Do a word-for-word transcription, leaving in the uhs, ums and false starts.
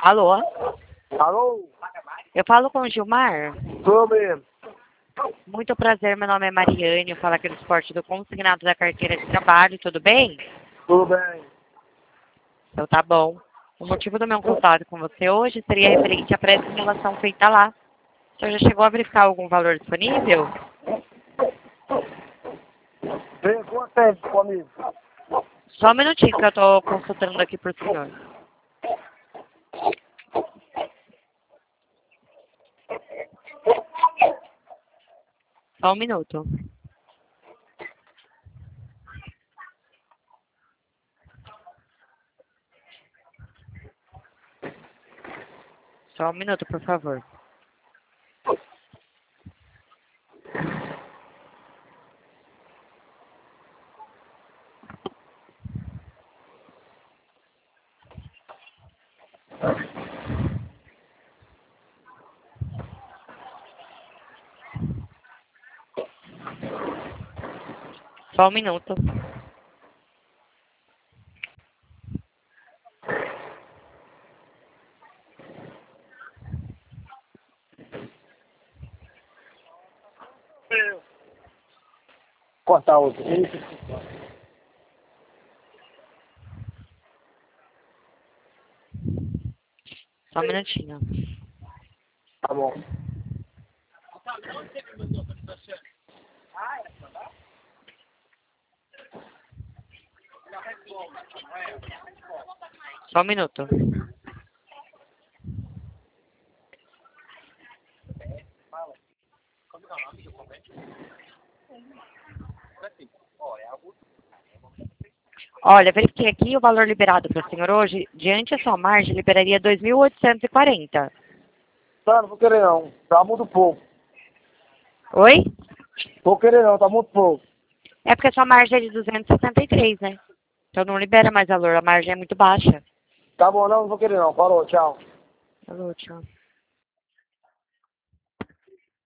Alô? Alô? Eu falo com o Gilmar? Sou mesmo. Muito prazer, meu nome é Mariane, eu falo aqui do esporte do consignado da carteira de trabalho, tudo bem? Tudo bem. Então tá bom. O motivo do meu contato com você hoje seria referente à pré-simulação feita lá. O senhor já chegou a verificar algum valor disponível? Vem, quanto tempo comigo? Só um minutinho que eu estou consultando aqui para o senhor. Só um minuto. Só um minuto, por favor. Só um minuto. Cortar outro. Só um minutinho. Tá bom. Só um minuto. Olha, verifiquei aqui o valor liberado para o senhor hoje. Diante da sua margem, liberaria dois mil oitocentos e quarenta. Tá, não vou querer não. Tá muito pouco. Oi? Vou querer não, tá muito pouco. É porque a sua margem é de duzentos e sessenta e três, né? Então não libera mais valor, a margem é muito baixa. Tá bom, não, não vou querer não. Falou, tchau. Falou, tchau.